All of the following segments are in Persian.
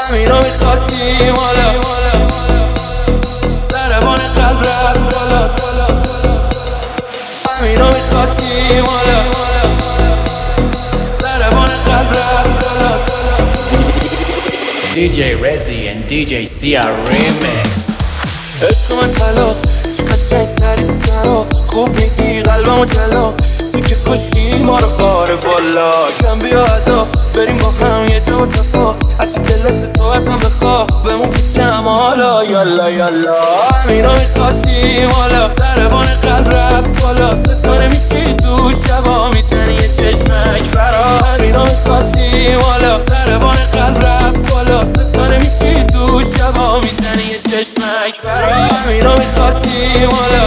همینو میخواستیم حالا ضربان قلب رفت بالا همینو میخواستیم حالا ضربان قلب رفت بالا DJ Rezi and DJ Sia Remix. عشق من طلا چقدر جنگ سری تو سرا خوب میدی قلبمو جلا تو که کشی ما رو قارف والا کم بیا ادا بریم با هم یه جا و صفا هرچی دلت تو ازم بخوا بمون پیشم حالا یالا یالا همینو میخواستیم حالا ضربان قلب رفت بالا ستاره میشی تو شبا میزنی یه چشمک برا همینو میخواستیم حالا ضربان قلب رفت بالا ستاره میشی تو شبا میزنی یه چشمک برا همینو میخواستیم حالا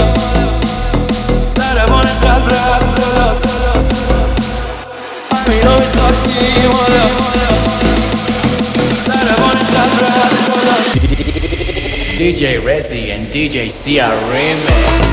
ضربان قلب رفت بالا همینو میخواستیم حالا ضربان قلب رفت بالا DJ Rezi and DJ Sia Remix.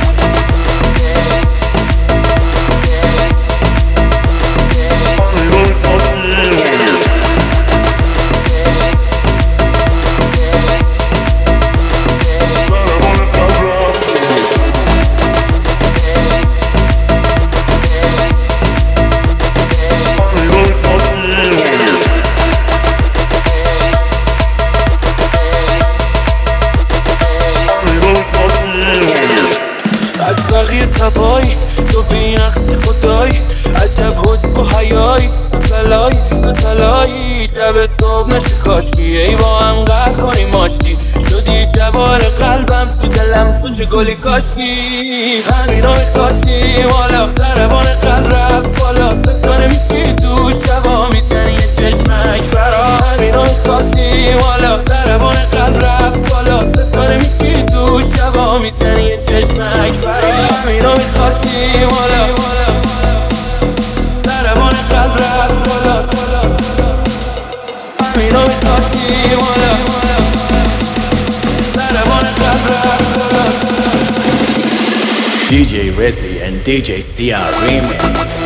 از بقیه تبایی تو بینقصی خدایی عجب حج با حیایی تو تلایی شب صبح نشه کاشی ای با هم قهر کنی ماشی شدی جوار قلبم تو دلم تو چه گلی کاشی همینو میخواستیم حالا ضربان قلب رفت بالا ستاره میشی تو شبا میزنی یه چشمک برا همینو میخواستیم حالا ضربان قلب رفت بالا ستاره میشی تو شبا میزنی یه چشمک برا همینو میخواستیم حالا ضربان قلب رفت بالا همینو میخواستیم حالا ضربان قلب رفت بالا DJ Rezi and DJ Sia Remix.